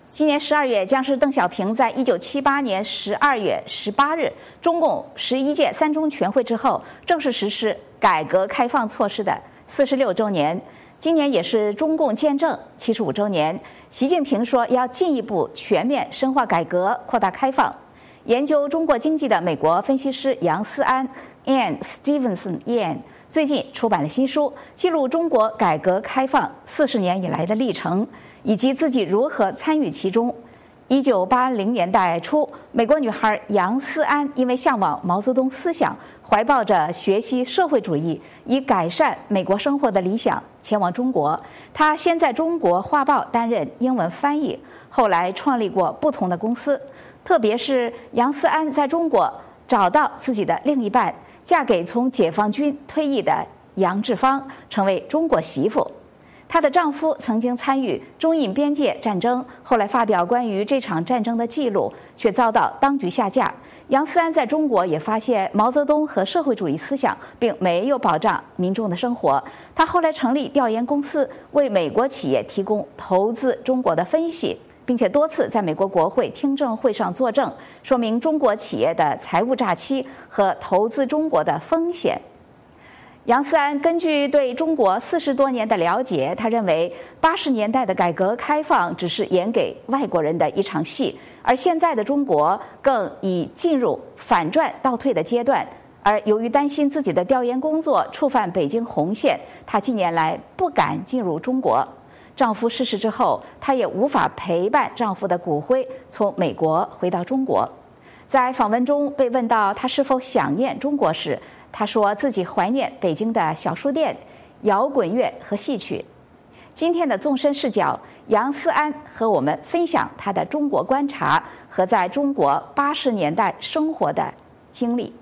今年12月，将是邓小平在1978年12月18日中共11届三中全会之后正式实施改革开放措施的46周年。今年也是中共建政75周年。习近平说要进一步全面深化改革，扩大开放。研究中国经济的美国分析师杨思安 Ian Stevenson 最近出版了新书，记录中国改革开放40年以来的历程，以及自己如何参与其中。1980年代初，美国女孩杨思安因为向往毛泽东思想，怀抱着学习社会主义以改善美国生活的理想，前往中国。她先在中国画报担任英文翻译，后来创立过不同的公司。特别是杨思安在中国找到自己的另一半，嫁给从解放军退役的杨志芳，成为中国媳妇。她的丈夫曾经参与中印边界战争，后来发表关于这场战争的记录，却遭到当局下架。杨思安在中国也发现毛泽东和社会主义思想并没有保障民众的生活。他后来成立调研公司，为美国企业提供投资中国的分析，并且多次在美国国会听证会上作证，说明中国企业的财务诈欺和投资中国的风险。杨思安根据对中国40多年的了解，他认为80年代的改革开放只是演给外国人的一场戏，而现在的中国更已进入反转倒退的阶段。而由于担心自己的调研工作触犯北京红线，她近年来不敢进入中国。丈夫逝世之后，她也无法陪伴丈夫的骨灰从美国回到中国。在访问中被问到她是否想念中国时，她说自己怀念北京的小书店、摇滚乐和戏曲。今天的纵深视角，杨思安和我们分享她的中国观察和在中国80年代生活的经历。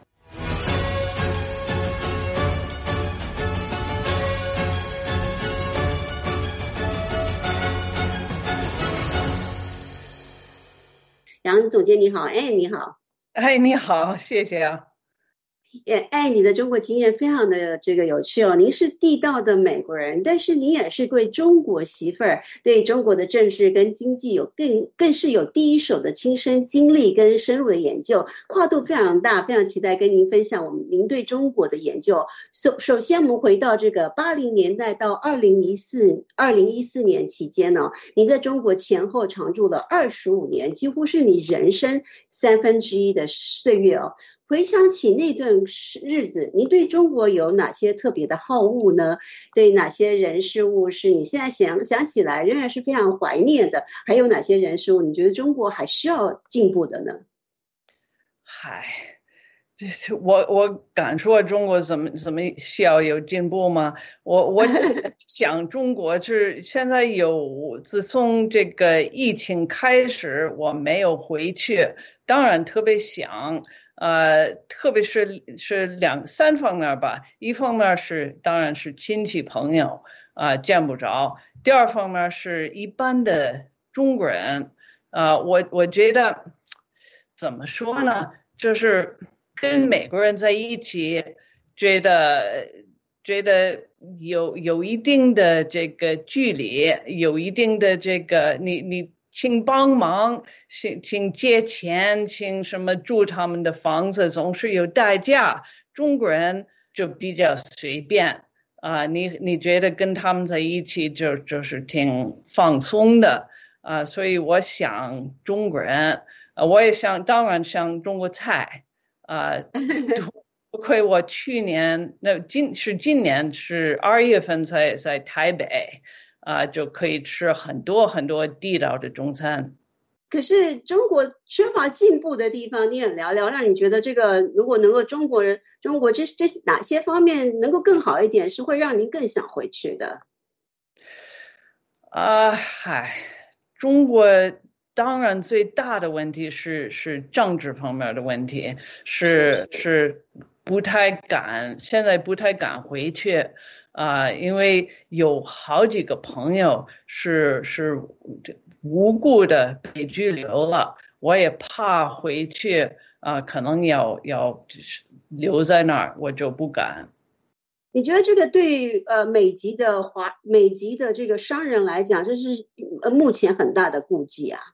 杨总监你好。你好。 你好，谢谢啊。 你的中国经验非常的有趣哦。您是地道的美国人，但是您也是对中国媳妇儿，对中国的政治跟经济有更是有第一手的亲身经历跟深入的研究，跨度非常大，非常期待跟您分享您对中国的研究。首先我们回到这个80年代到2014年期间呢，您在中国前后常住了25年，几乎是你人生1/3的岁月哦。回想起那段日子，您对中国有哪些特别的好恶呢？对哪些人事物是你现在想起来仍然是非常怀念的？还有哪些人事物你觉得中国还需要进步的呢？ 我敢说中国怎么需要有进步吗？我想中国是现在自从这个疫情开始，我没有回去，当然特别想。特别是3方面吧，一方面当然是亲戚朋友见不着，第二方面是一般的中国人我觉得怎么说呢，就是跟美国人在一起，觉得有一定的这个距离，有一定的这个你请帮忙，请借钱，请什么住他们的房子，总是有代价。中国人就比较随便你觉得跟他们在一起就是挺放松的所以我想中国人我也当然想中国菜不亏我去年今年是2月份在台北就可以吃很多很多地道的中餐。 可是中国缺乏进步的地方，你也聊聊，让你觉得这个如果能够中国这哪些方面能够更好一点，是会让您更想回去的？ 中国当然最大的问题是政治方面的问题，是现在不太敢回去因为有好几个朋友是无故的被拘留了，我也怕回去可能要留在那儿，我就不敢。 你觉得这个对美籍的这个商人来讲，这是目前很大的顾忌啊？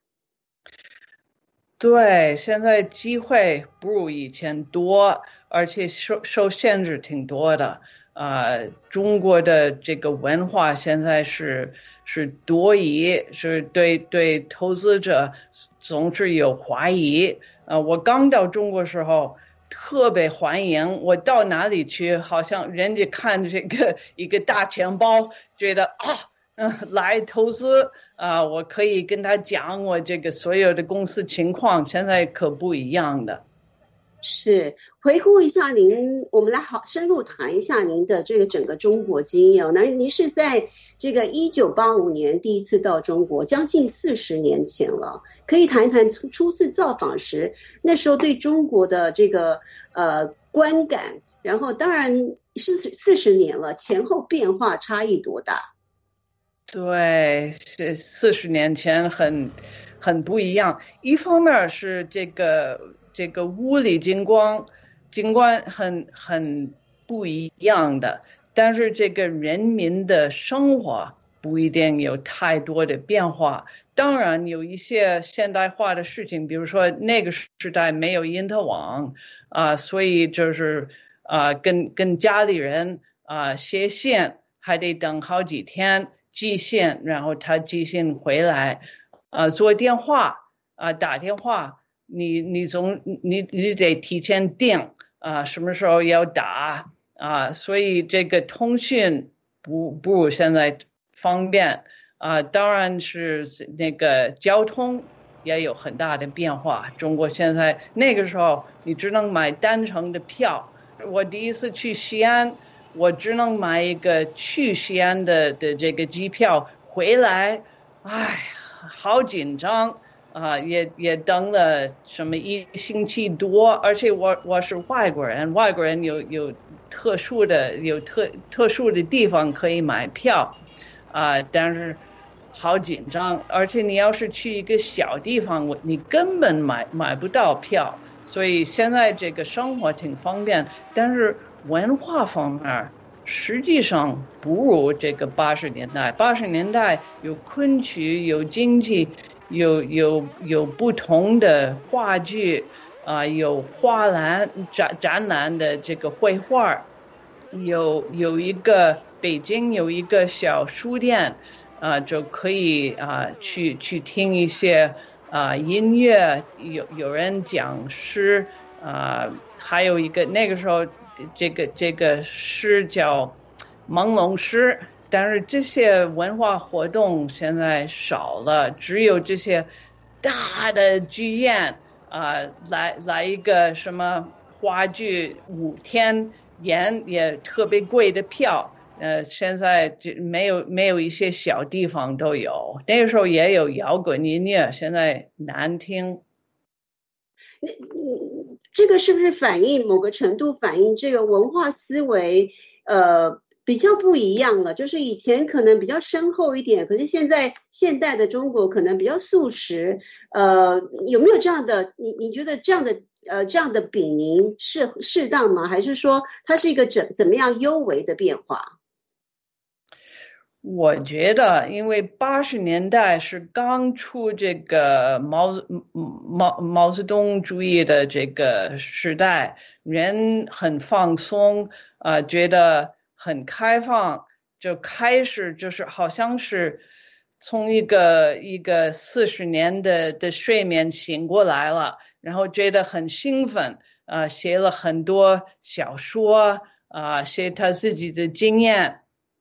对，现在机会不如以前多，而且受限制挺多的。中国的这个文化现在是多疑，是对投资者总是有怀疑。我刚到中国时候特别欢迎，我到哪里去，好像人家看这个一个大钱包，觉得来投资我可以跟他讲我这个所有的公司情况，现在可不一样的。 是，回顾一下我们来好深入谈一下您的这个整个中国经验。那您是在这个1985年第一次到中国，将近40年前了，可以谈一谈初次造访时，那时候对中国的这个观感，然后当然是40年了，前后变化差异多大？ 对，是40年前很不一样。一方面是这个物理景观很不一样的，但是这个人民的生活不一定有太多的变化。当然有一些现代化的事情，比如说那个时代没有因特网所以就是跟家里人写信还得等好几天寄信，然后他寄信回来做电话打电话，你得提前定什么时候要打所以这个通讯不如现在方便当然是那个交通也有很大的变化。中国现在那个时候你只能买单程的票，我第一次去西安，我只能买一个去西安的这个机票，回来好紧张也等了什么1星期多，而且我是外国人，外国人有特殊的地方可以买票但是好紧张，而且你要是去一个小地方，你根本买不到票。所以现在这个生活挺方便，但是文化方面实际上不如这个80年代。80年代有昆曲，有京剧，有不同的话剧有画廊展览的这个绘画，有一个北京有一个小书店就可以去听一些音乐，有人讲诗还有一个那个时候这个诗叫朦胧诗，但是这些文化活动现在少了，只有这些大的剧院来一个什么话剧5天演也特别贵的票现在就没有一些小地方都有，那个时候也有摇滚音乐，现在难听。 这个是不是某个程度反映这个文化思维比较不一样了？就是以前可能比较深厚一点，可是现在现代的中国可能比较速食有没有这样的你觉得这样的比拟适当吗？还是说它是一个怎么样幽微的变化？ 我觉得因为80年代是刚出这个毛泽东主义的这个时代，人很放松觉得很开放，就开始就是好像是从一个40年的睡眠醒过来了，然后觉得很兴奋写了很多小说写他自己的经验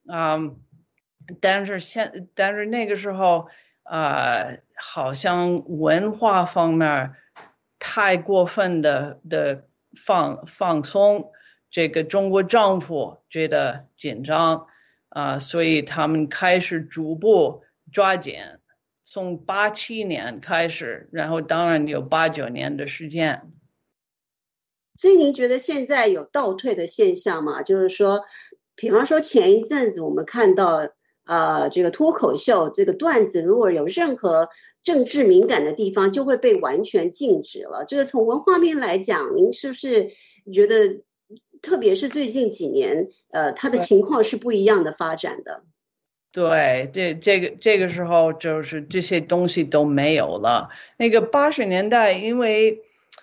但是那个时候好像文化方面太过分的放松，这个中国政府觉得紧张所以他们开始逐步抓紧，从87年开始，然后当然有89年的时间。 所以您觉得现在有倒退的现象吗？就是说比方说前一阵子我们看到这个脱口秀这个段子，如果有任何政治敏感的地方，就会被完全禁止了。这个从文化面来讲，您是不是觉得特别是最近几年，它的情况是不一样的发展的。 对，这个时候就是这些东西都没有了。那个80年代，因为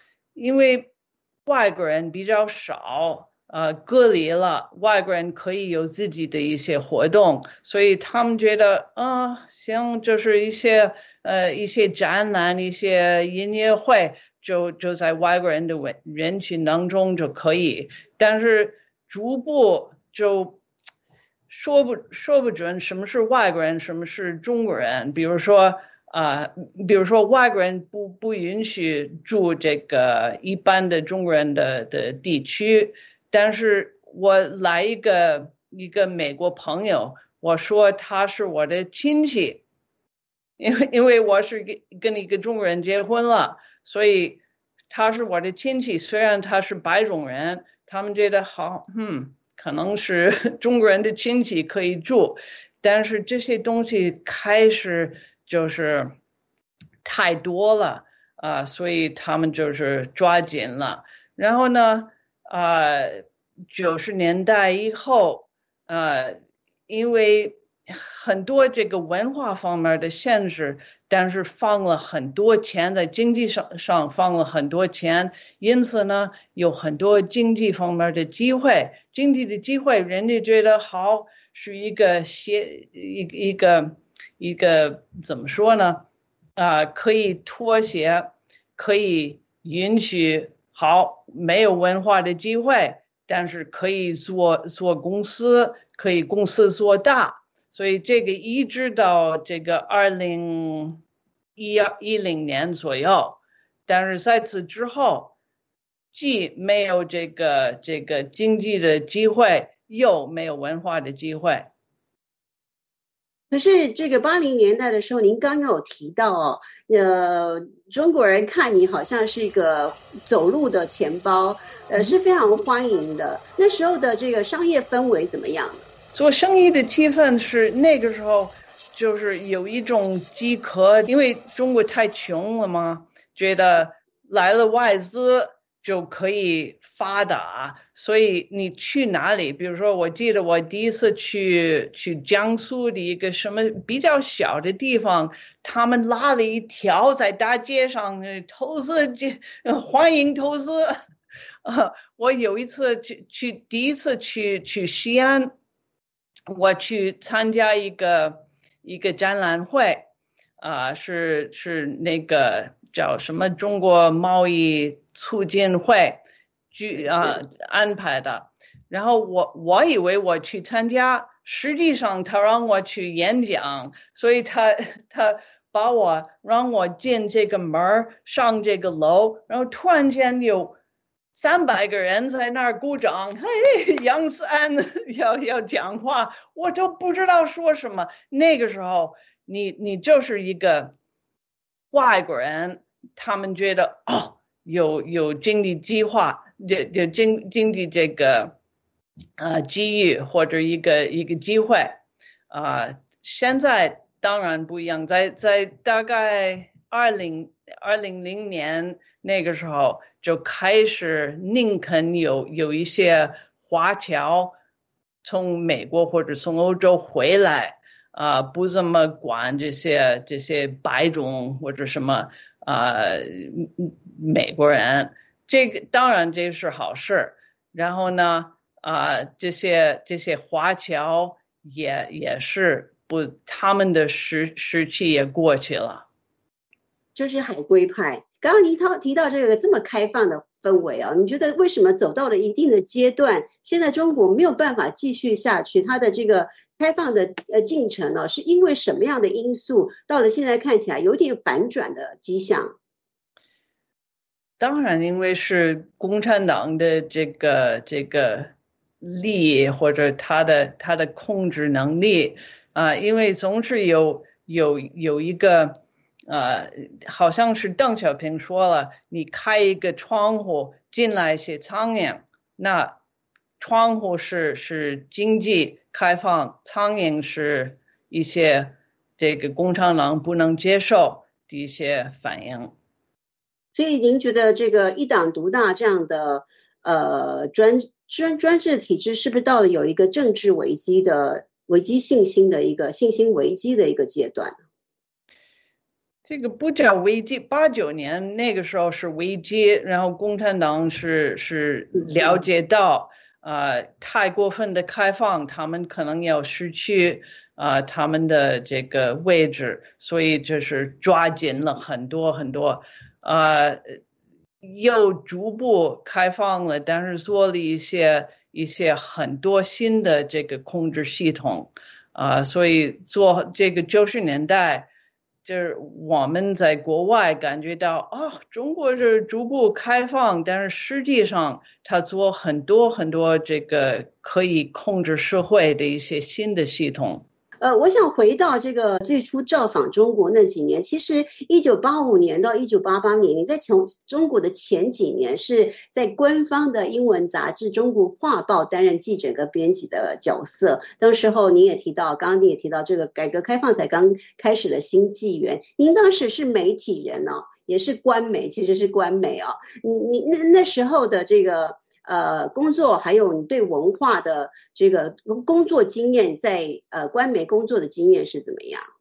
外国人比较少，隔离了，外国人可以有自己的一些活动，所以他们觉得行，就是一些展览、一些音乐会，就在外国人的人群当中就可以，但是逐步就说不准什么是外国人，什么是中国人。比如说外国人不允许住这个一般的中国人的地区，但是我来一个美国朋友，我说他是我的亲戚，因为我是跟一个中国人结婚了，所以他是我的亲戚，虽然他是白种人，他们觉得好，可能是中国人的亲戚可以住，但是这些东西开始就是太多了所以他们就是抓紧了。然后呢90年代以后因为很多这个文化方面的限制，但是放了很多钱在经济上放了很多钱，因此呢有很多经济方面的机会，经济的机会，人家觉得好是一个怎么说呢可以妥协，可以允许好没有文化的机会，但是可以做公司，可以公司做大。所以这个一直到这个2010年左右，但是在此之后，既没有这个经济的机会，又没有文化的机会。 可是这个80年代的时候，您刚刚有提到中国人看你好像是一个走路的钱包，是非常欢迎的。那时候的这个商业氛围怎么样？ 做生意的气氛是那个时候就是有一种饥渴，因为中国太穷了嘛，觉得来了外资就可以发达，所以你去哪里，比如说我记得我第一次去江苏的一个什么比较小的地方，他们拉了一条在大街上投资，欢迎投资我有一次第一次去西安，我去参加一个展览会是那个叫什么中国贸易促进会安排的，然后我以为我去参加，实际上他让我去演讲，所以他让我进这个门上这个楼，然后突然间有300个人在那儿鼓掌，嘿，杨三要讲话，我就不知道说什么。那个时候，你就是一个外国人，他们觉得有经济计划，就经济这个机遇或者一个机会现在当然不一样，在大概2000年那个时候就开始宁肯有一些华侨从美国或者从欧洲回来不这么管这些白种或者什么美国人，这个当然这是好事。然后呢这些华侨也是他们的时期也过去了。 就是海归派。刚刚您提到这个这么开放的氛围你觉得为什么走到了一定的阶段，现在中国没有办法继续下去，它的这个开放的进程是因为什么样的因素，到了现在看起来有点反转的迹象？ 当然因为是共产党的这个利益或者他的控制能力因为总是有一个好像是邓小平说了，你开一个窗户进来一些苍蝇，那窗户是经济开放，苍蝇是一些这个共产党不能接受的一些反应。 所以您觉得这个一党独大这样的专制体制是不是到了有一个政治危机信心危机的一个阶段？ 这个不叫危机，89年那个时候是危机，然后共产党是了解到太过分的开放，他们可能要失去他们的这个位置，所以就是抓紧了很多又逐步开放了，但是做了一些很多新的这个控制系统所以做这个90年代。就是我们在国外感觉到中国是逐步开放，但是实际上它做很多这个可以控制社会的一些新的系统。 我想回到这个最初造访中国那几年，其实1985年到1988年，你在中国的前几年是在官方的英文杂志《中国画报》担任记者跟编辑的角色。当时候刚刚你也提到这个改革开放才刚开始的新纪元，您当时是媒体人也是官媒，其实是官媒你那时候的这个工作，还有你对文化的这个工作经验，在官媒工作的经验是怎么样？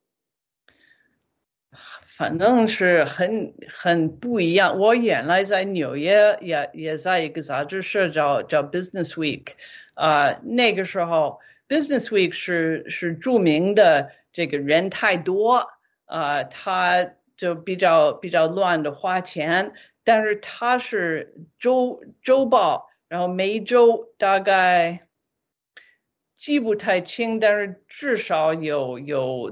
反正是很不一样。我原来在纽约也在一个杂志社叫 Business Week 那个时候 Business Week 是著名的，这个人太多他就比较乱的花钱，但是他是周报。然后每一周大概记不太清，但是至少有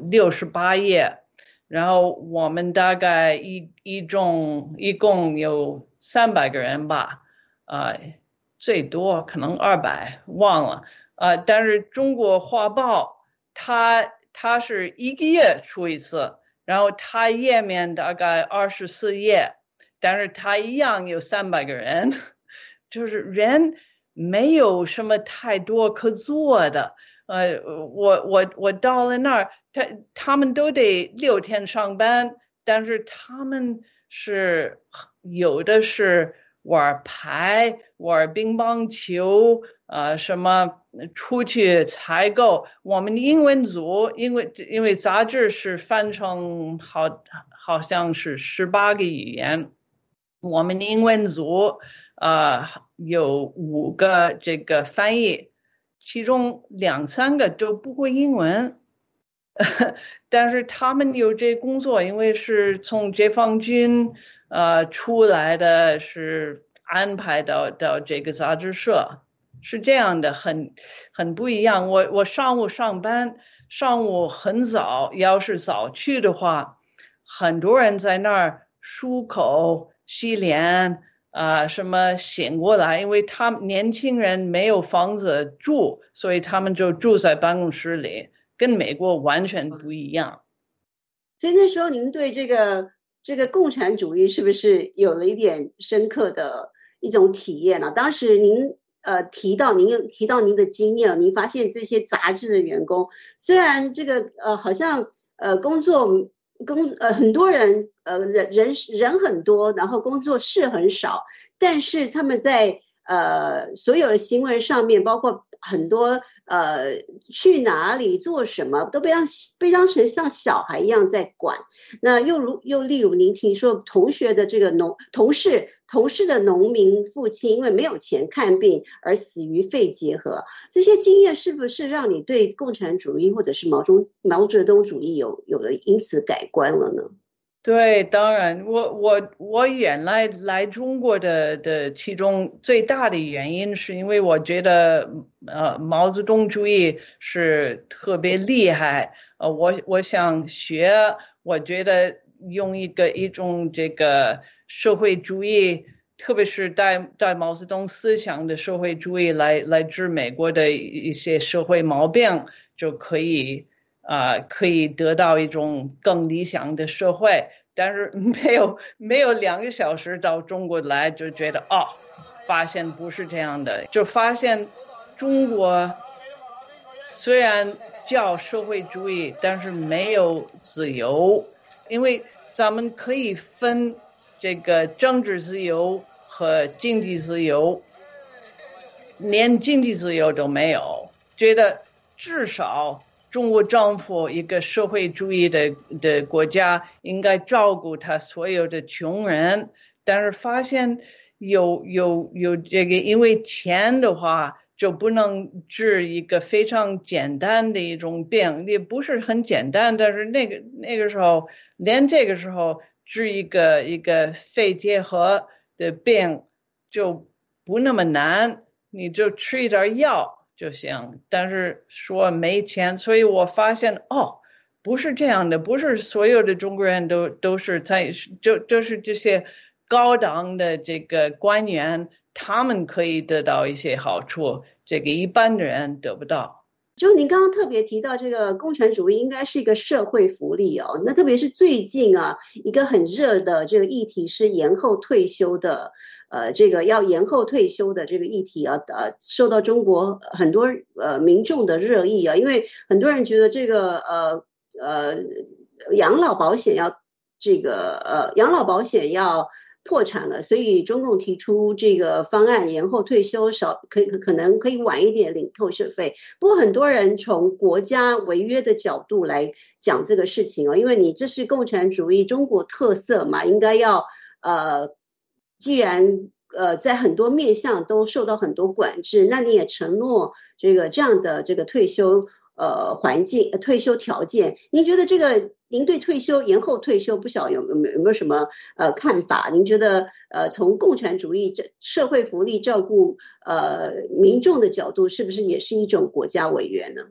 68页。然后我们大概一共有300个人吧，最多可能200，忘了。但是中国画报它是1个月出一次，然后它页面大概24页，但是它一样有300个人。就是人没有什么太多可做的，我到了那儿，他们都得6天上班，但是他们是有的是玩牌、玩乒乓球，什么出去采购。我们英文组因为杂志是翻成好像是18个语言，我们英文组有5个这个翻译，其中2-3个都不会英文，但是他们有这工作，因为是从解放军出来的，是安排到这个杂志社，是这样的，很不一样。我上午上班，上午很早，要是早去的话，很多人在那儿漱口、洗脸。什么醒过来，因为他们年轻人没有房子住，所以他们就住在办公室里，跟美国完全不一样。 所以那时候您对这个共产主义是不是有了一点深刻的一种体验呢？当时您提到您的经验，您发现这些杂志的员工虽然这个好像工作很多人人很多，然后工作室很少，但是他们在所有的行为上面，包括很多去哪里做什么都被当成像小孩一样在管。那又例如您听说同学的这个同事的农民父亲因为没有钱看病而死于肺结核，这些经验是不是让你对共产主义或者是毛泽东主义有了因此改观了呢？ 对，当然，我原来中国的其中最大的原因是因为我觉得毛泽东主义是特别厉害，我想学，我觉得用一种这个社会主义，特别是带毛泽东思想的社会主义来治美国的一些社会毛病，就可以得到一种更理想的社会。但是没有2个小时到中国来就觉得发现不是这样的，就发现中国虽然叫社会主义，但是没有自由，因为咱们可以分这个政治自由和经济自由， 连经济自由都没有，觉得至少中国政府一个社会主义的国家应该照顾他所有的穷人，但是发现有这个，因为钱的话就不能治一个非常简单的一种病，也不是很简单，但是那个时候，连这个时候治一个肺结核的病就不那么难，你就吃一点药就行，但是说没钱，所以我发现不是这样的，不是所有的中国人都是就是这些高档的这个官员，他们可以得到一些好处，这个一般的人得不到。 就您刚刚特别提到这个共产主义应该是一个社会福利哦，那特别是最近啊一个很热的这个议题是延后退休的，这个要延后退休的这个议题啊，受到中国很多民众的热议啊，因为很多人觉得这个养老保险要破产了，所以中共提出这个方案，延后退休，可能可以晚一点领透税费。不过很多人从国家违约的角度来讲这个事情哦，因为你这是共产主义中国特色嘛，应该要既然在很多面向都受到很多管制，那你也承诺这样的这个退休环境退休条件，您觉得您对延后退休不晓得有没有什么看法？您觉得从共产主义社会福利照顾民众的角度，是不是也是一种国家违约呢？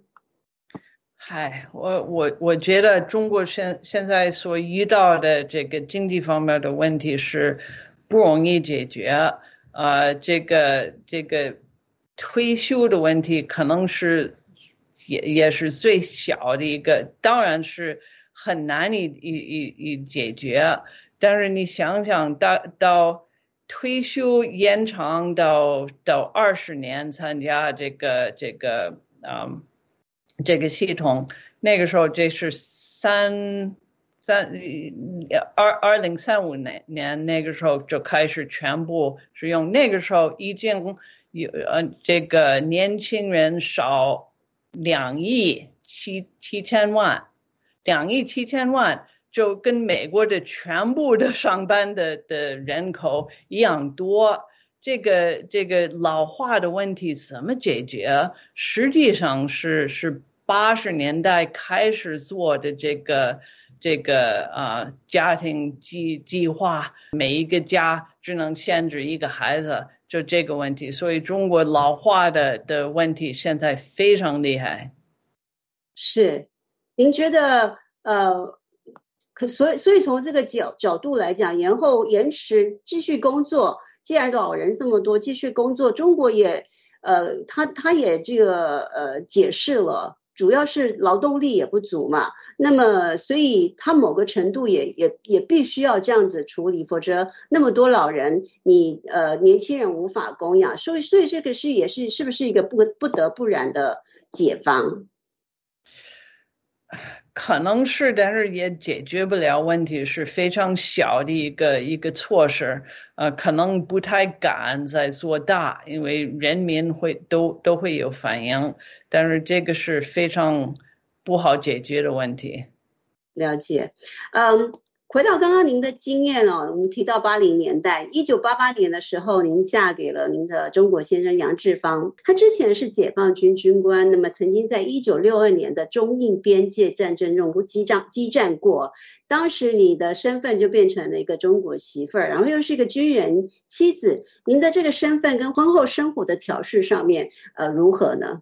我觉得中国现在所遇到的这个经济方面的问题是不容易解决，这个退休的问题可能是也是最小的一个，当然是很难以解决，但是你想想到退休延长到20年参加这个系统，那个时候这是2035年那个时候就开始全部使用，那个时候已经有这个年轻人少2亿7千万，2亿7千万就跟美国的全部的上班的人口一样多。这个老化的问题怎么解决？实际上是80年代开始做的这个家庭计划，每一个家只能限制一个孩子，就这个问题。所以中国老化的问题现在非常厉害。 是，您觉得所以从这个角度来讲，延迟继续工作，既然老人这么多，继续工作，中国也他也这个解释了，主要是劳动力也不足嘛，那么所以他某个程度也必须要这样子处理，否则那么多老人，你年轻人无法供养，所以这个是不是一个不得不然的解方？ 可能是，但是也解决不了问题，是非常小的一个措施，可能不太敢再做大，因为人民都会有反应，但是这个是非常不好解决的问题。 了解，回到刚刚您的经验哦，我们提到80年代，1988年的时候，您嫁给了您的中国先生杨志芳，他之前是解放军军官，那么曾经在1962年的中印边界战争中激战过，当时你的身份就变成了一个中国媳妇儿，然后又是一个军人妻子，您的这个身份跟婚后生活的调试上面，如何呢？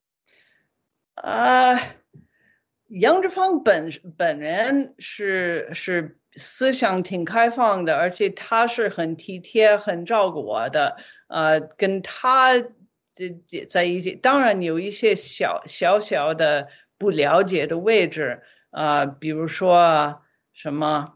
杨志芳本人是思想挺开放的，而且他是很体贴、很照顾我的。跟他在一起，当然有一些小的不了解的位置，比如说什么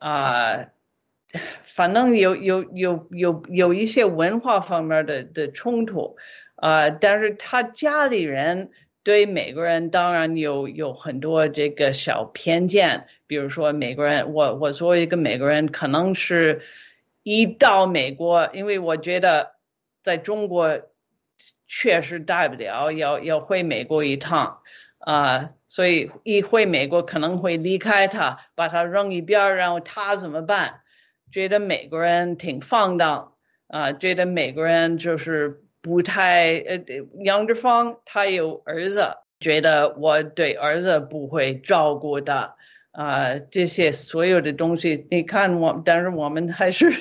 反正有一些文化方面的冲突，但是他家里人对美国人当然有很多这个小偏见，比如说美国人，我作为一个美国人，可能是一到美国，因为我觉得在中国确实带不了，要回美国一趟。所以一回美国可能会离开他，把他扔一边，然后他怎么办？觉得美国人挺放荡，觉得美国人就是不太杨志芳他有儿子，觉得我对儿子不会照顾的，这些所有的东西，你看但是我们还是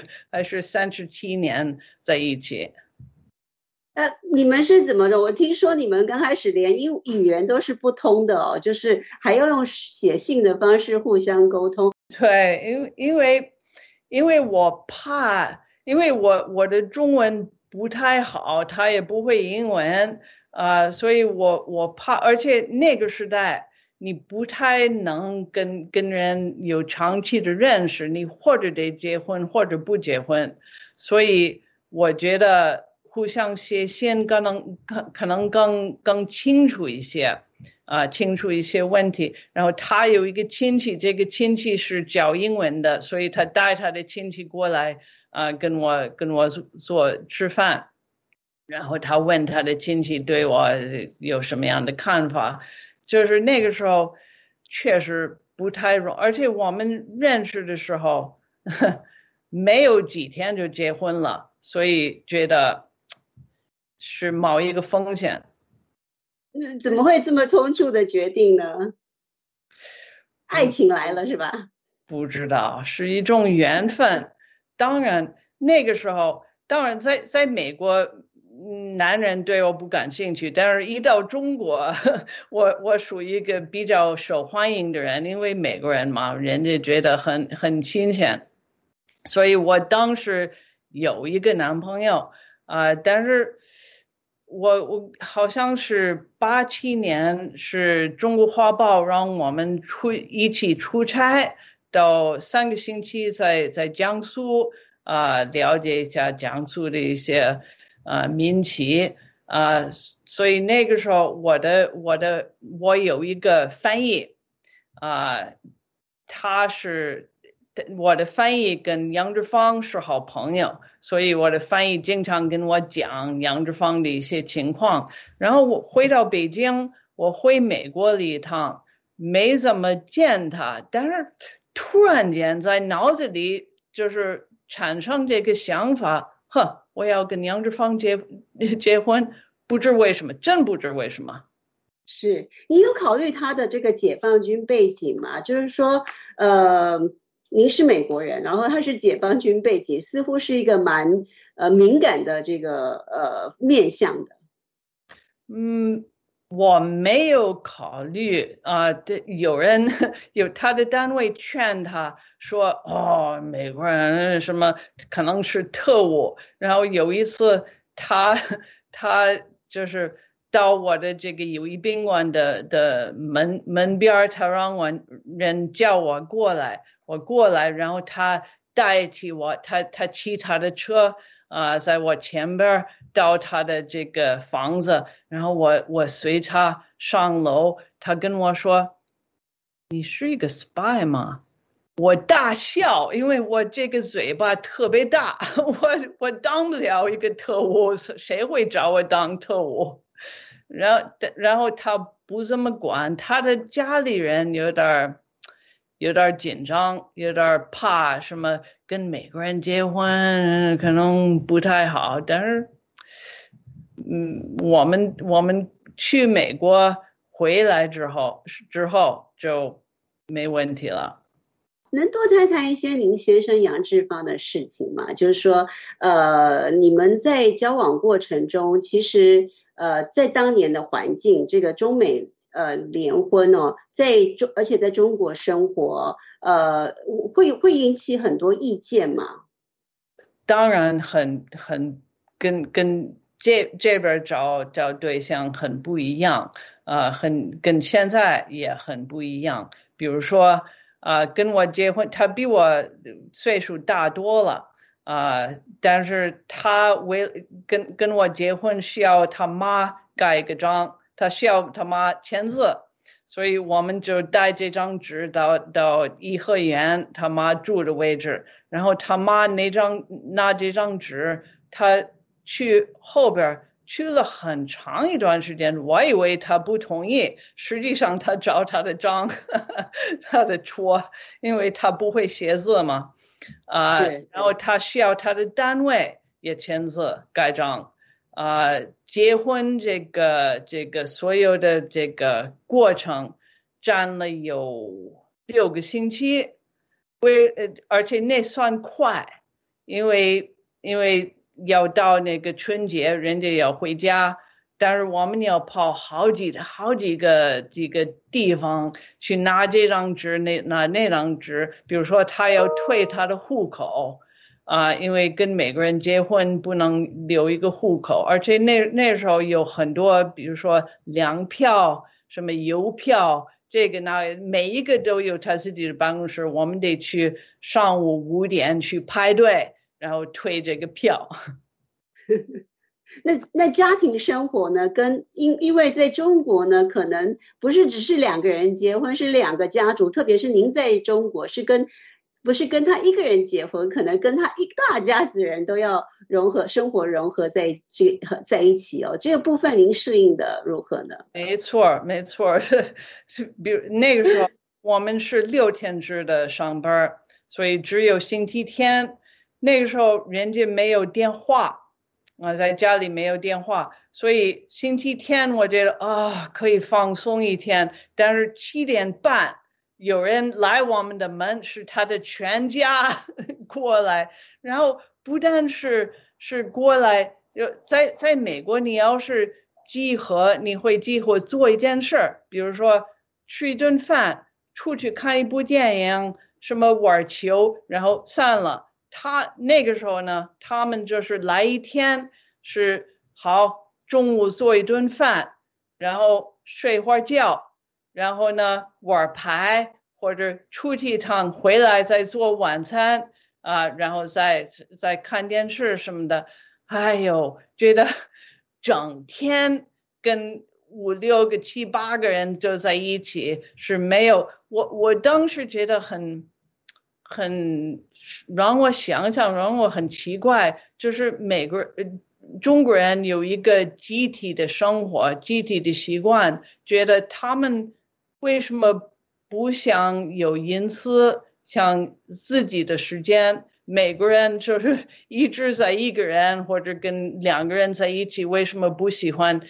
37年在一起。 你们是怎么的？我听说你们刚开始连语言都是不通的哦，就是还要用写信的方式互相沟通。 对，因为我怕，因为我的中文不太好，他也不会英文，所以我怕，而且那个时代你不太能跟人有长期的认识，你或者得结婚或者不结婚，所以我觉得互相写信可能更清楚一些。清楚一些问题，然后他有一个亲戚，这个亲戚是教英文的，所以他带他的亲戚过来，跟我做吃饭，然后他问他的亲戚对我有什么样的看法，就是那个时候确实不太容易，而且我们认识的时候没有几天就结婚了，所以觉得是冒一个风险。 怎么会这么匆促的决定呢？爱情来了是吧？ 不知道，是一种缘分。当然那个时候，当然在美国，男人对我不感兴趣，但是一到中国，我属于一个比较受欢迎的人，因为美国人嘛，人家觉得很新鲜，所以我当时有一个男朋友，但是我好像是87年，是中国画报让我们一起出差到3个星期在江苏，了解一下江苏的一些民企，所以那个时候我有一个翻译，我的翻译跟杨志芳是好朋友，所以我的翻译经常跟我讲杨志芳的一些情况。然后我回到北京，我回美国了一趟，没怎么见他，但是突然间在脑子里就是产生这个想法，我要跟杨志芳结婚，不知为什么，真不知为什么。 是你有考虑他的这个解放军背景吗？就是说，您是美国人，然后他是解放军背景，似乎是一个蛮敏感的这个面向的。 我没有考虑有人有他的单位劝他说，美国人什么可能是特务，然后有一次他就是到我的这个友谊宾馆的门边，他让人叫我过来，然后他代替我，他骑他的车，在我前边到他的这个房子，然后我随他上楼，他跟我说：“你是一个 spy 吗？”我大笑，因为我这个嘴巴特别大，我当不了一个特务，谁会找我当特务？然后他不这么管，他的家里人有点紧张，有点怕什么跟美国人结婚可能不太好，但是我们去美国回来之后就没问题了。 能多谈一些您先生杨志芳的事情吗？就是说，你们在交往过程中，其实在当年的环境，这个中美联婚哦，而且在中国生活，会引起很多意见吗？ 当然很跟这边找对象很不一样，跟现在也很不一样。比如说跟我结婚，他比我岁数大多了，但是他跟我结婚需要他妈盖一个章，他需要他妈签字，所以我们就带这张纸到颐和园他妈住的位置，然后他妈拿这张纸，他去后边去了很长一段时间，我以为他不同意，实际上他找他的章，他的戳，因为他不会写字嘛，然后他需要他的单位也签字盖章，结婚这个所有的这个过程占了有6个星期，而且那算快，因为要到那个春节，人家要回家，但是我们要跑好几个地方去拿这张纸，拿那张纸，比如说他要退他的户口，因为跟美国人结婚不能留一个户口，而且那时候有很多，比如说粮票、什么邮票，这个那每一个都有他自己的办公室，我们得去上午5点去排队，然后退这个票。 那家庭生活呢？因为在中国呢，可能不是只是2个人结婚，是2个家族，特别是您在中国不是跟他一个人结婚，可能跟他一大家子人都要生活融合在一起哦。这个部分您适应的如何呢？ 没错，比如那个时候我们是6天制的上班，所以只有星期天。那个时候人家没有电话，在家里没有电话，所以星期天我觉得可以放松一天。但是7点半有人来我们的门，是他的全家过来，然后不但是过来，在美国你要是你会集合做一件事，比如说吃一顿饭，出去看一部电影，什么玩球，然后散了。那个时候呢，他们就是来一天，是好中午做一顿饭，然后睡会儿觉，然后呢玩牌或者出去一趟回来再做晚餐然后再看电视什么的。哎呦，觉得整天跟5、6个、7、8个人就在一起是没有。我当时觉得很让我想想，让我很奇怪，就是中国人有一个集体的生活，集体的习惯，觉得他们为什么不想有隐私，想自己的时间？美国人就是一直在一个人或者跟2个人在一起，为什么不喜欢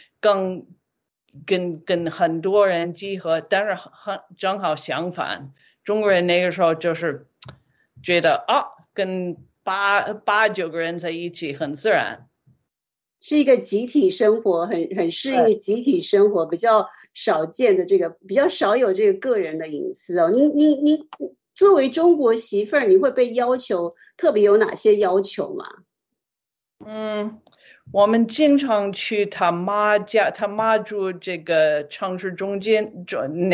跟很多人集合？但是正好相反，中国人那个时候就是觉得跟8、9个人在一起很自然， 是一个集体生活，很适应集体生活，比较少见的比较少有这个个人的隐私哦。您作为中国媳妇儿，你会被要求特别有哪些要求吗？ 我们经常去他妈家，他妈住这个城市中间，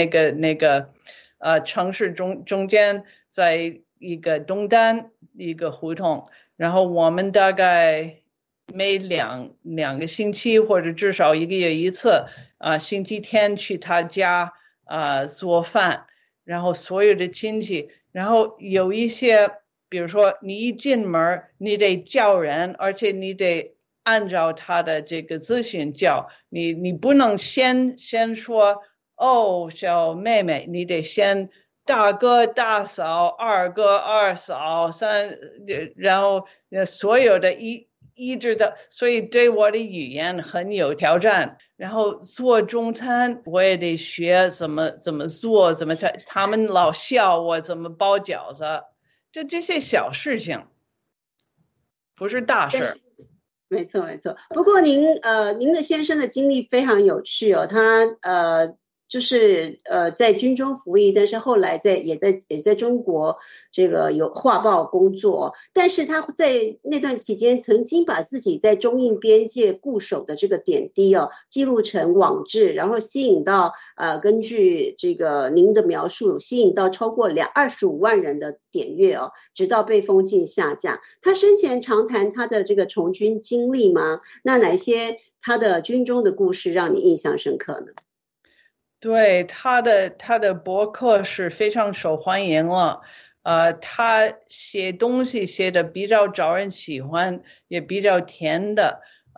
城市中间，在一个东单一个胡同，然后我们大概每两个星期或者至少1个月一次星期天去他家做饭，然后所有的亲戚，然后有一些比如说你一进门你得叫人，而且你得按照他的这个资讯叫你不能先说小妹妹，你得先大哥大嫂、二哥二嫂、三，然后所有的一直的，所以对我的语言很有挑战。然后做中餐我也得学怎么做，他们老笑我怎么包饺子，就这些小事情，不是大事。 没错。不过您的先生的经历非常有趣哦，他就是在军中服役，但是后来也在中国这个有画报工作，但是他在那段期间曾经把自己在中印边界固守的这个点滴记录成网志，然后吸引到根据这个您的描述，吸引到超过25万人的点阅直到被封禁下架。他生前常谈他的这个从军经历吗？那哪些他的军中的故事让你印象深刻呢？ 对，他的博客是非常受欢迎了，他写东西写的比较招人喜欢，也比较甜的，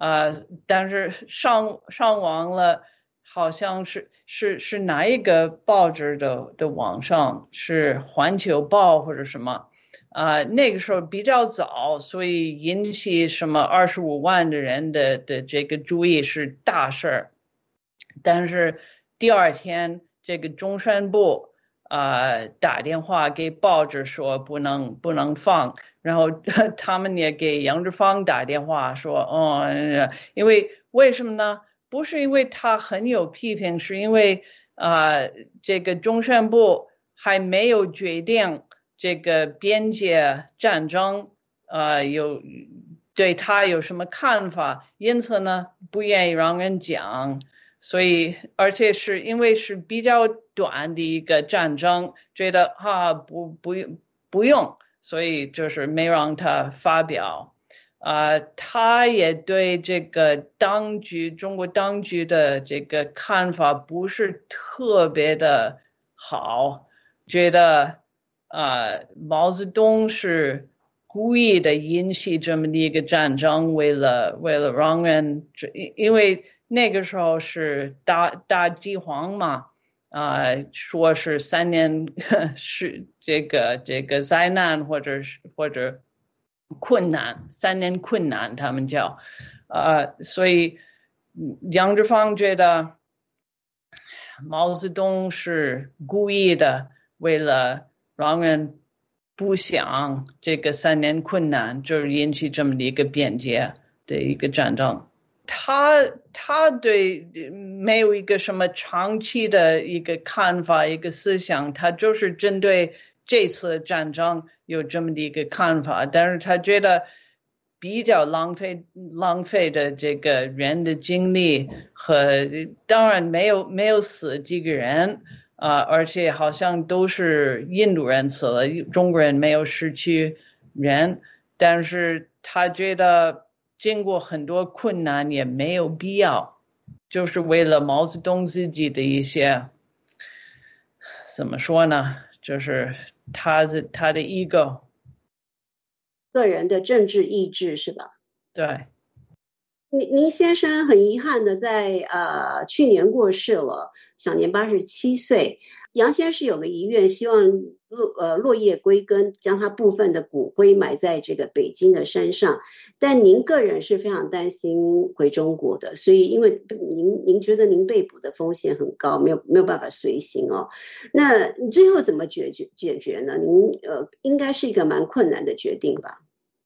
但是上网了，好像是哪一个报纸的网上，是环球报或者什么，那个时候比较早，所以引起什么25万的人的这个注意是大事儿。但是第二天，这个中宣部打电话给报纸说不能放，然后他们也给杨志芳打电话说，因为为什么呢？不是因为他很有批评，是因为这个中宣部还没有决定这个边界战争对他有什么看法，因此呢不愿意让人讲。所以，而且是因为是比较短的一个战争，觉得不用，所以就是没让他发表。他也对这个中国当局的这个看法不是特别的好，觉得毛泽东是故意的引起这么的一个战争，为了让人因为那个时候是大饥荒嘛，说是3年是这个灾难或者困难，3年困难他们叫，所以杨志芳觉得毛泽东是故意的，为了让人不想这个3年困难，就是引起这么的一个边界的一个战争。他对没有一个什么长期的一个看法，一个思想，他就是针对这次战争有这么的一个看法，但是他觉得比较浪费的这个人的精力，和当然没有死几个人，而且好像都是印度人死了，中国人没有失去人，但是他觉得经过很多困难也没有必要，就是为了毛泽东自己的一些怎么说呢，就是他的 ego， 个人的政治意志是吧？ 对。 您先生很遗憾的在去年过世了，享年87岁。杨先生有个遗愿，希望落叶归根，将他部分的骨灰埋在这个北京的山上。但您个人是非常担心回中国的，所以因为您觉得您被捕的风险很高，没有办法随行哦。那你最后怎么解决呢？您应该是一个蛮困难的决定吧？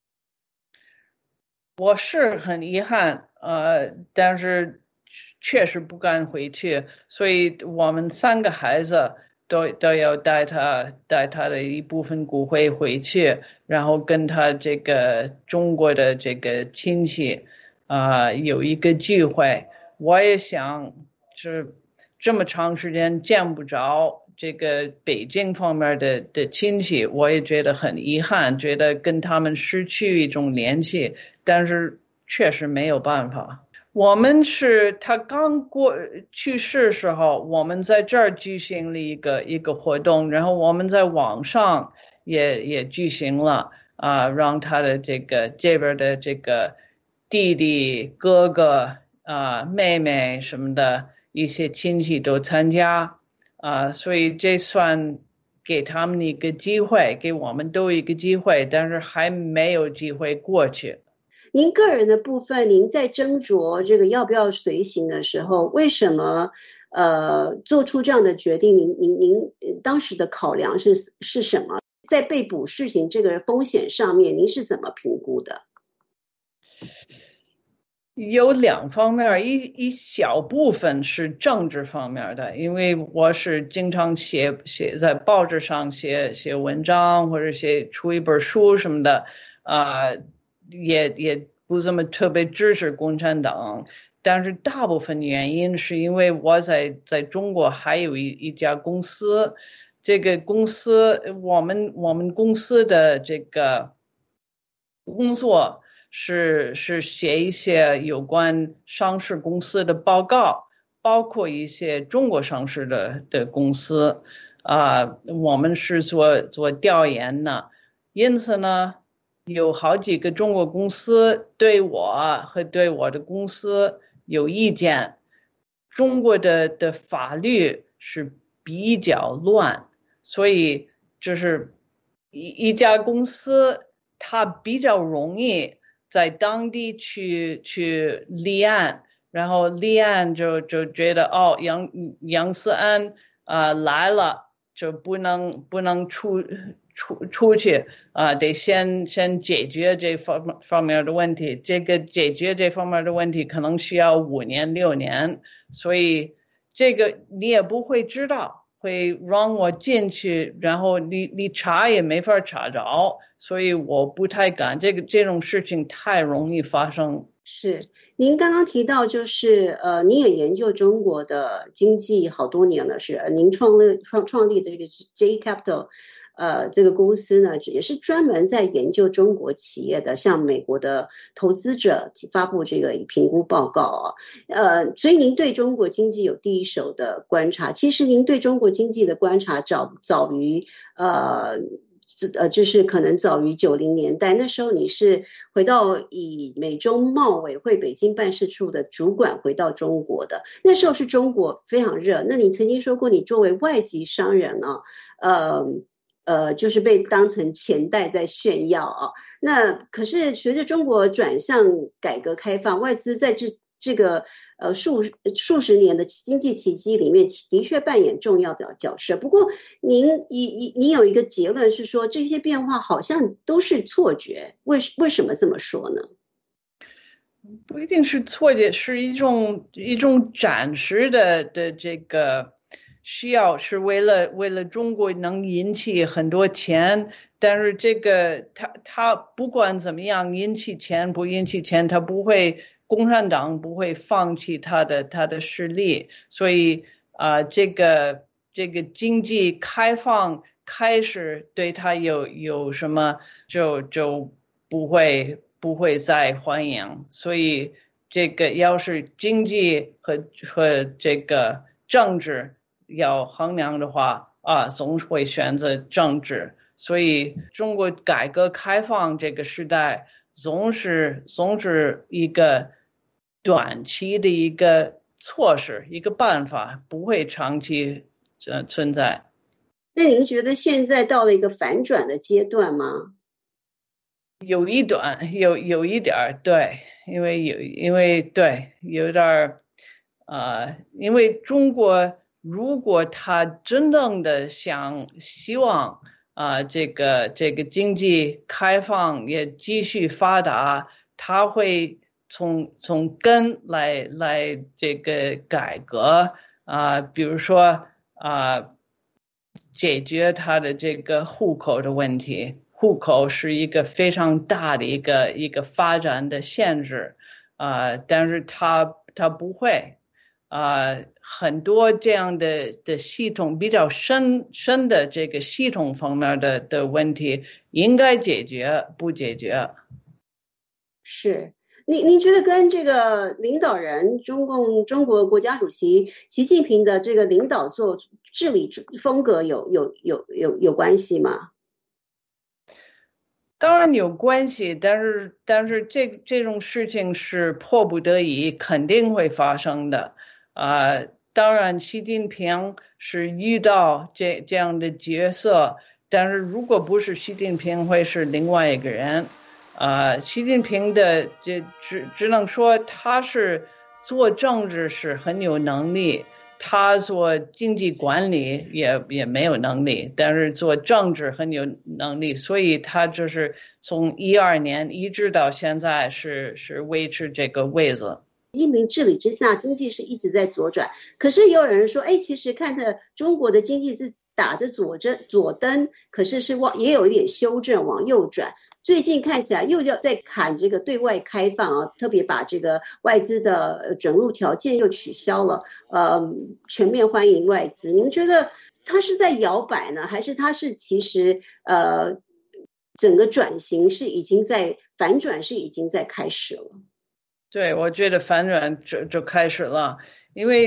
我是很遗憾，但是确实不敢回去，所以我们3个孩子都要带他的一部分骨灰回去，然后跟他这个中国的这个亲戚有一个聚会。我也想是这么长时间见不着这个北京方面的亲戚，我也觉得很遗憾，觉得跟他们失去一种联系，但是确实没有办法。我们是他刚去世的时候，我们在这儿举行了一个活动，然后我们在网上也举行了让他的这边的这个弟弟哥哥妹妹什么的一些亲戚都参加所以这算给他们一个机会，给我们都一个机会，但是还没有机会过去。 您个人的部分，您在斟酌这个要不要随行的时候，为什么做出这样的决定？您当时的考量是什么？在被捕事情这个风险上面，您是怎么评估的？ 有2方面，一小部分是政治方面的，因为我是经常写在报纸上写文章，或者出一本书什么的，也不怎么特别支持共产党，但是大部分原因是因为我在中国还有一家公司，这个公司我们公司的这个工作是写一些有关上市公司的报告，包括一些中国上市的公司我们是做调研的，因此呢有好几个中国公司对我和对我的公司有意见。中国的法律是比较乱，所以就是一家公司它比较容易在当地去立案，然后立案就觉得哦，杨思安来了就不能出去得先解决这方面的问题，这个解决这方面的问题可能需要5年6年，所以这个你也不会知道，会让我进去，然后你查也没法查着，所以我不太敢，这种事情太容易发生。 是，您刚刚提到就是您也研究中国的经济好多年了，是您创立这个 J Capital。这个公司呢，也是专门在研究中国企业的，向美国的投资者发布这个评估报告啊。所以您对中国经济有第一手的观察。其实您对中国经济的观察早于就是可能早于90年代，那时候你是回到以美中贸委会北京办事处的主管回到中国的，那时候是中国非常热。那你曾经说过，你作为外籍商人啊，就是被当成钱袋在炫耀啊。那可是随着中国转向改革开放，外资在这个数十年的经济奇迹里面的确扮演重要的角色。不过您有一个结论是说，这些变化好像都是错觉，为什么这么说呢？ 不一定是错觉，是一种暂时的这个需要，是为了中国能引起很多钱，但是这个他不管怎么样引起钱不引起钱，他不会，共产党不会放弃他的势力，所以这个经济开放开始对他有什么就不会再欢迎，所以这个要是经济和这个政治要衡量的话总会选择政治，所以中国改革开放这个时代总是一个短期的一个措施，一个办法，不会长期存在。 那您觉得现在到了一个反转的阶段吗？ 有一点对，因为对有点因为中国如果他真正的希望这个经济开放也继续发达，他会从根来这个改革比如说解决他的这个户口的问题。户口是一个非常大的一个发展的限制但是他不会很多这样的系统比较深的这个系统方面的问题应该解决不解决。 是您觉得跟这个领导人中国国家主席习近平的这个领导治理风格有关系吗？ 当然有关系，但是这种事情是迫不得已肯定会发生的当然习近平是遇到这样的角色，但是如果不是习近平会是另外一个人习近平的只能说他是做政治是很有能力，他做经济管理也没有能力，但是做政治很有能力，所以他就是从12年一直到现在是维持这个位置。 习近平治理之下，经济是一直在左转，可是也有人说，其实看着中国的经济是打着左灯，可是也有一点修正往右转。最近看起来又要在砍这个对外开放特别把这个外资的准入条件又取消了，全面欢迎外资。您觉得他是在摇摆呢，还是他是其实整个转型反转是已经在开始了？ 对，我觉得反转就开始了，因为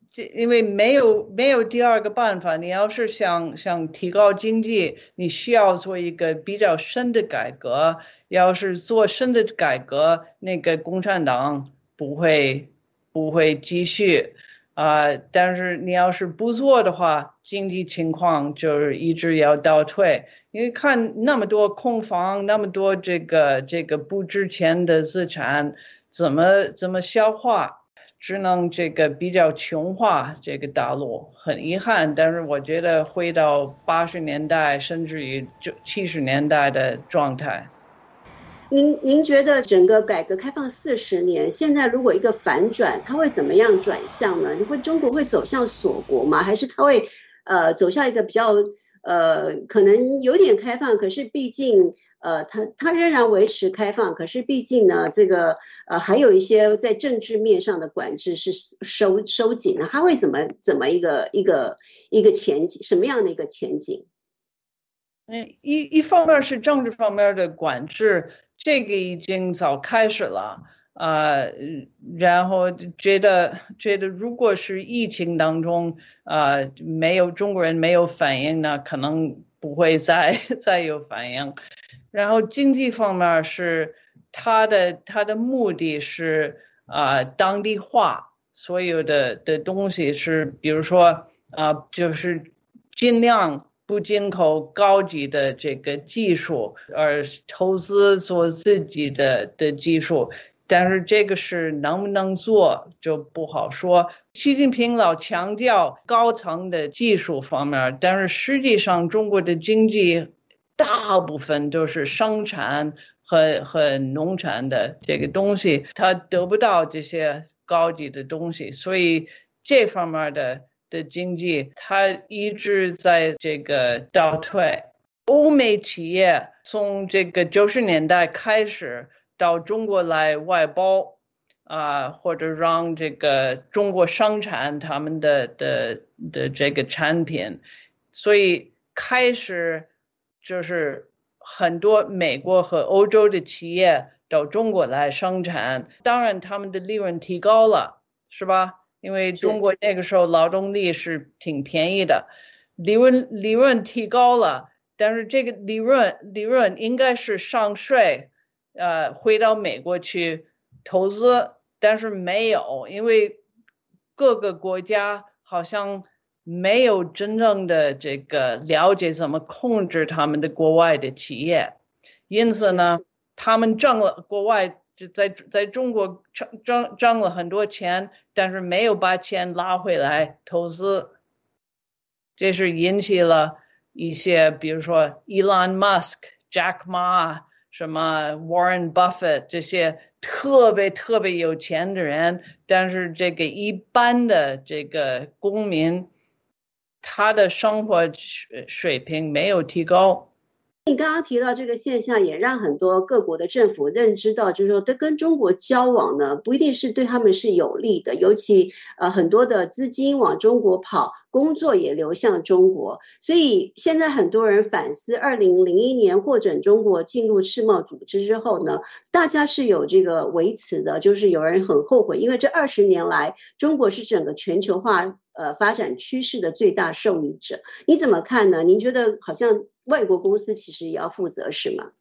因为没有第二个办法，你要是想提高经济，你需要做一个比较深的改革。要是做深的改革，那个共产党不会继续但是你要是不做的话，经济情况就是一直要倒退。因为看那么多空房，那么多这个不值钱的资产，怎么消化？只能这个比较穷化这个大陆，很遗憾。但是我觉得回到80年代甚至于70年代的状态。 您觉得整个改革开放40年，现在如果一个反转，它会怎么样转向呢？中国会走向锁国吗？还是它会走向一个比较可能有点开放，可是毕竟它仍然维持开放，可是毕竟呢这个还有一些在政治面上的管制是收紧的，它会怎么一个前景，什么样的一个前景？ 一方面是政治方面的管制，这个已经早开始了然后觉得如果是疫情当中没有中国人没有反应呢，可能不会再有反应。然后经济方面是它的目的是当地化，所有的东西是比如说就是尽量不进口高级的这个技术，而投资做自己的技术。但是这个是能不能做就不好说。习近平老强调高层的技术方面，但是实际上中国的经济大部分都是生产和农产的这个东西，它得不到这些高级的东西，所以这方面的经济它一直在这个倒退。欧美企业从这个90年代开始到中国来外包或者让这个中国生产他们的这个产品，所以开始就是很多美国和欧洲的企业到中国来生产，当然他们的利润提高了，是吧？因为中国那个时候劳动力是挺便宜的，利润提高了，但是这个利润应该是上税回到美国去投资，但是没有，因为各个国家好像没有真正的这个了解怎么控制他们的国外的企业，因此呢，他们挣了国外就在中国挣了很多钱，但是没有把钱拉回来投资，这是引起了一些，比如说 Elon Musk、Jack Ma、什么 Warren Buffett 这些特别有钱的人，但是这个一般的这个公民，他的生活水平没有提高。 你刚刚提到这个现象，也让很多各国的政府认知到，就是说，它跟中国交往呢，不一定是对他们是有利的。尤其很多的资金往中国跑，工作也流向中国。所以现在很多人反思，2001年获准中国进入世贸组织之后呢，大家是有这个维持的，就是有人很后悔，因为这20年来，中国是整个全球化发展趋势的最大受益者。你怎么看呢？您觉得好像外国公司其实也要负责是吗？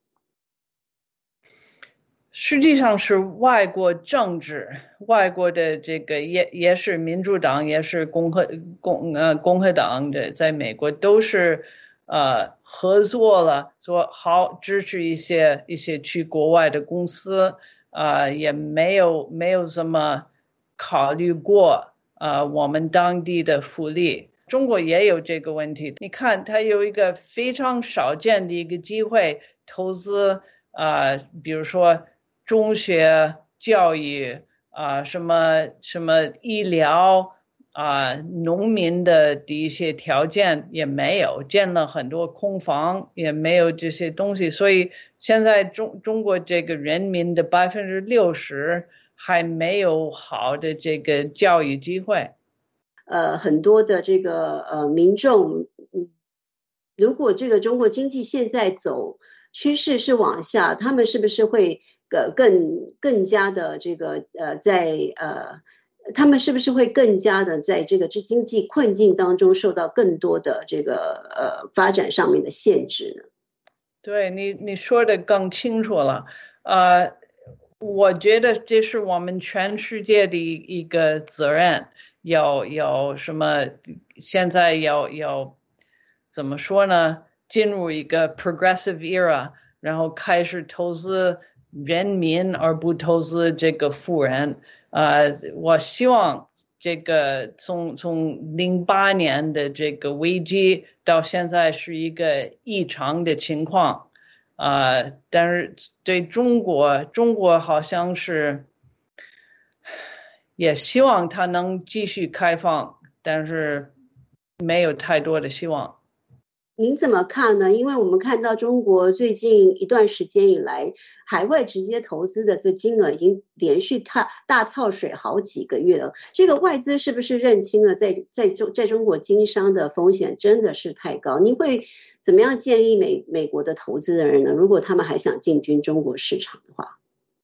实际上是外国政治，外国的这个也是民主党，也是共和党的，在美国都是合作了，说好支持一些去国外的公司也没有怎么考虑过我们当地的福利。中国也有这个问题，你看它有一个非常少见的一个机会投资比如说中学教育什么医疗农民的一些条件也没有，建了很多空房也没有这些东西，所以现在中国这个人民的60%还没有好的这个教育机会。 很多的这个民众，如果这个中国经济现在走趋势是往下，他们是不是会更加的这个在他们是不是会更加的在这个经济困境当中受到更多的这个发展上面的限制呢？ 对，你说的更清楚了。我觉得这是我们全世界的一个责任。有什么？现在要怎么说呢？进入一个 progressive era， 然后开始投资人民，而不投资这个富人。我希望这个从08年的这个危机到现在是一个异常的情况。但是对中国好像是也希望它能继续开放，但是没有太多的希望。 您怎么看呢？因为我们看到中国最近一段时间以来，海外直接投资的这金额已经连续大跳水好几个月了。这个外资是不是认清了在中国经商的风险真的是太高？您会怎么样建议美国的投资人呢？如果他们还想进军中国市场的话？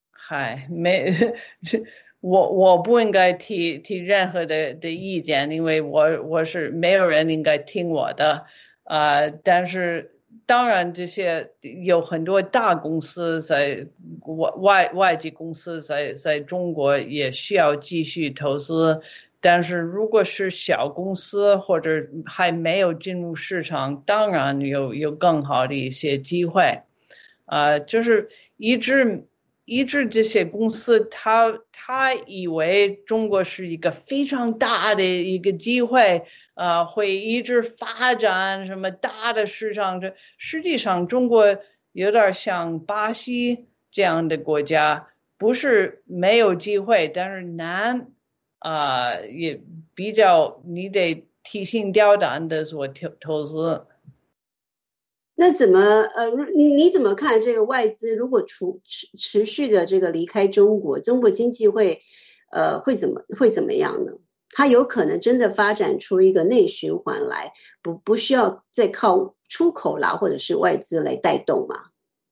我不应该提任何的意见，因为我是没有人应该听我的。但是当然这些有很多大公司在外籍公司在中国也需要继续投资，但是如果是小公司或者还没有进入市场，当然有更好的一些机会。就是一直这些公司他以为中国是一个非常大的一个机会，会一直发展什么大的市场。这实际上中国有点像巴西这样的国家，不是没有机会，但是难，也比较你得提心吊胆的做投资。 那你怎么看这个外资如果持续的这个离开中国经济会怎么样呢？它有可能真的发展出一个内循环来，不需要再靠出口啦或者是外资来带动吗？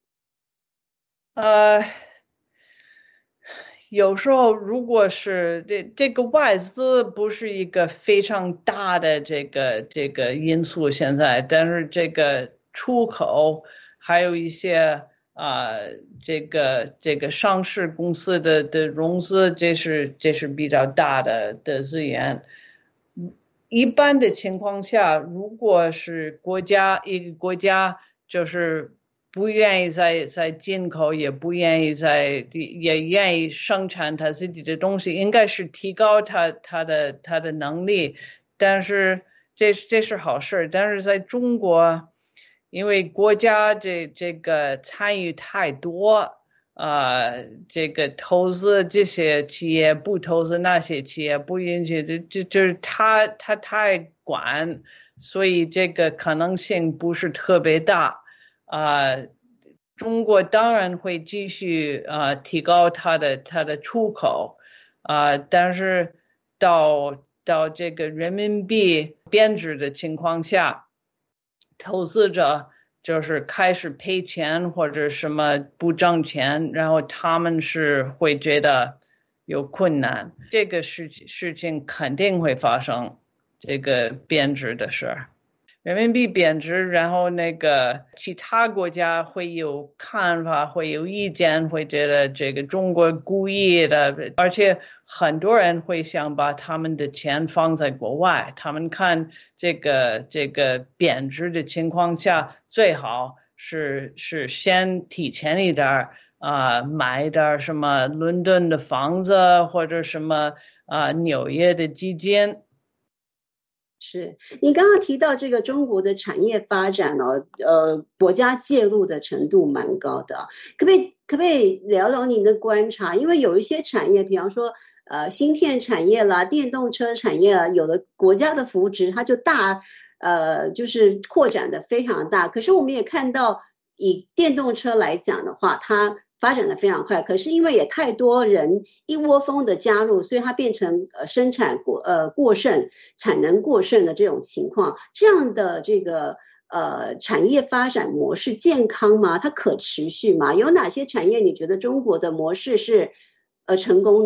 有时候如果是这个外资不是一个非常大的这个因素现在，但是这个出口还有一些这个上市公司的融资，这是比较大的资源。一般的情况下，如果是一个国家就是不愿意再进口，也不愿意也愿意生产他自己的东西，应该是提高他的能力。但是这是好事，但是在中国，因为国家这个参与太多，这个投资这些企业，不投资那些企业，不允许就是他太管，所以这个可能性不是特别大。中国当然会继续提高它的出口，但是到这个人民币贬值的情况下，投资者就是开始赔钱或者什么不挣钱，然后他们是会觉得有困难，这个事情肯定会发生，这个贬值的事儿。人民币贬值，然后那个其他国家会有看法，会有意见，会觉得这个中国故意的，而且很多人会想把他们的钱放在国外，他们看这个贬值的情况下，最好是先提前一点买一点什么伦敦的房子或者什么纽约的基金。 是，你刚刚提到这个中国的产业发展国家介入的程度蛮高的，可不可以聊聊您的观察？因为有一些产业，比方说芯片产业啦、电动车产业啦，有的国家的扶植，它就就是扩展的非常大。可是我们也看到，以电动车来讲的话，它发展的非常快，可是因为也太多人一窝蜂的加入，所以它变成生产过剩、产能过剩的这种情况。这样的这个产业发展模式健康吗？它可持续吗？有哪些产业你觉得中国的模式是成功的？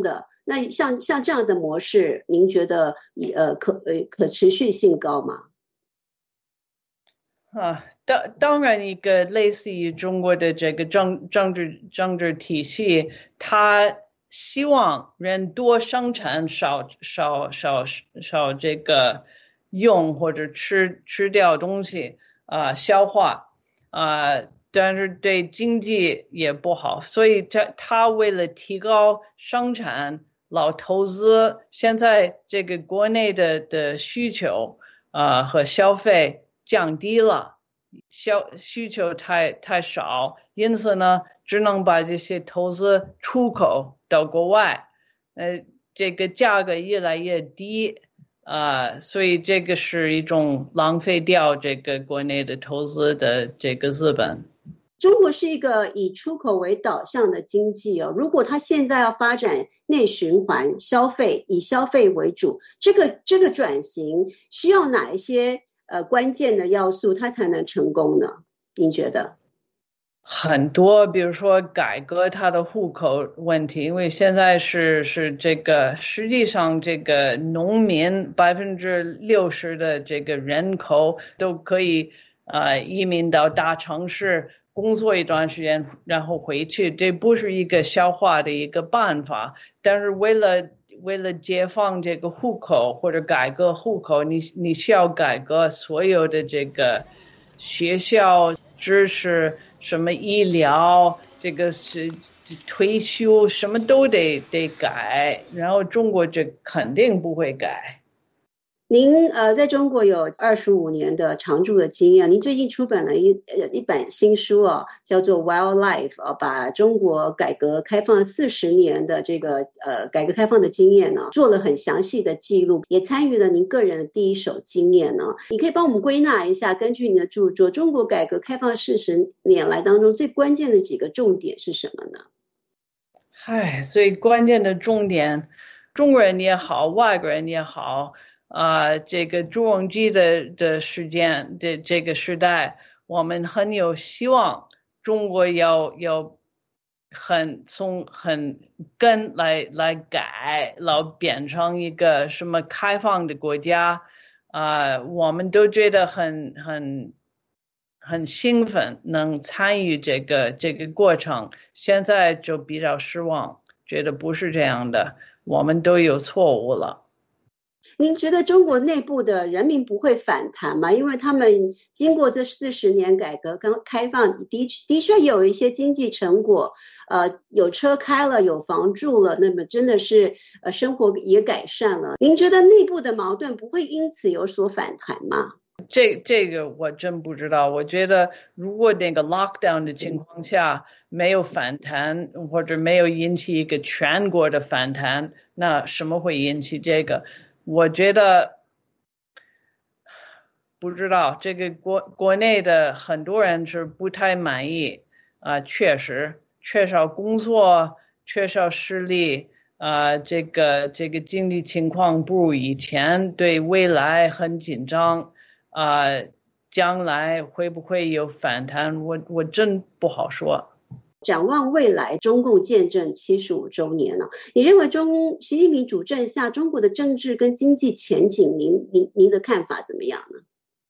那像这样的模式，您觉得可持续性高吗？ 当然，一个类似于中国的这个政治体系，它希望人多生产，少这个用或者吃掉东西消化但是对经济也不好，所以他为了提高生产，老投资，现在这个国内的需求和消费降低了，需求太少，因此呢，只能把这些投资出口到国外，这个价格越来越低所以这个是一种浪费掉这个国内的投资的这个资本。 中国是一个以出口为导向的经济如果它现在要发展内循环消费，以消费为主，这个转型需要哪一些关键的要素它才能成功呢？您觉得？ 很多，比如说改革它的户口问题，因为现在是这个，实际上这个农民60%的这个人口都可以移民到大城市工作一段时间，然后回去，这不是一个消化的一个办法。但是为了解放这个户口或者改革户口，你需要改革所有的这个学校知识。什么医疗，这个是退休，什么都得改，然后中国这肯定不会改。 您在中国有25年的常住的经验，您最近出版了一本新书叫做 Wildlife 把中国改革开放40年的这个改革开放的经验做了很详细的记录，也参与了您个人的第一手经验你可以帮我们归纳一下，根据你的著作，中国改革开放40年来当中最关键的几个重点是什么呢？ 最关键的重点，中国人也好，外国人也好这个朱镕基的时间的这个时代，我们很有希望，中国要从很根来改，老变成一个什么开放的国家我们都觉得很兴奋，能参与这个过程。现在就比较失望，觉得不是这样的，我们都有错误了。 您觉得中国内部的人民不会反弹吗？因为他们经过这40年改革开放，的确有一些经济成果，有车开了，有房住了，那么真的是生活也改善了。您觉得内部的矛盾不会因此有所反弹吗？ 这个我真不知道。我觉得如果那个 lockdown 的情况下没有反弹，或者没有引起一个全国的反弹，那什么会引起这个？我觉得不知道，这个国内的很多人是不太满意确实缺少工作，缺少实力这个经济情况不如以前，对未来很紧张将来会不会有反弹，我真不好说。 展望未来，中共建政75周年你认为习近平主政下中国的政治跟经济前景，您的看法怎么样呢？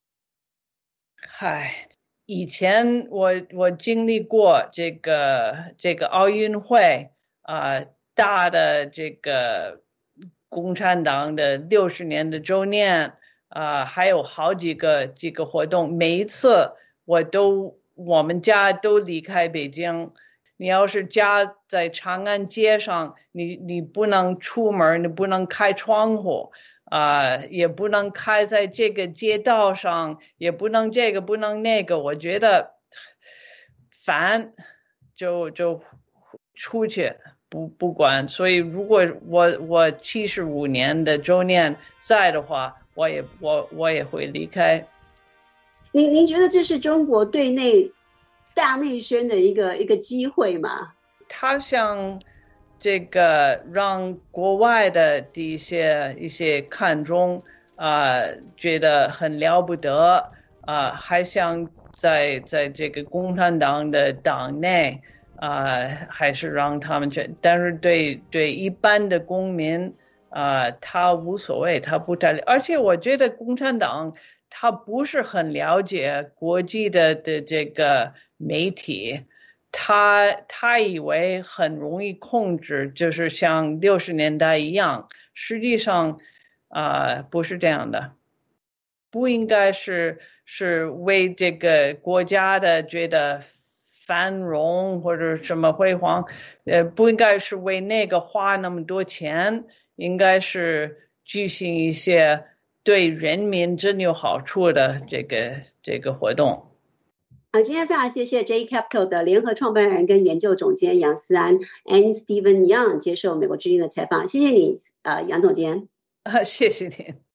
以前我经历过这个奥运会大的这个共产党的60年的周年还有好几个活动，每一次我们家都离开北京。你要是家在长安街上，你不能出门，你不能开窗户也不能开在这个街道上，也不能这个不能那个。我觉得烦就出去不管。所以如果我75年的周年在的话，我也会离开。 您觉得这是中国对内大内宣的一个机会吗？ 他想这个让国外的一些看中觉得很了不得还想在这个共产党的党内还是让他们去，但是对一般的公民他无所谓，他不太，而且我觉得共产党他不是很了解国际的这个媒体，他以为很容易控制，就是像60年代一样，实际上不是这样的，不应该是为这个国家的觉得繁荣或者什么辉煌，不应该是为那个花那么多钱，应该是举行一些对人民真有好处的这个活动。 今天非常谢谢 J Capital 的联合创办人跟研究总监杨思安 Anne Stephen Young 接受美国之音的采访，谢谢你杨总监。 谢谢您。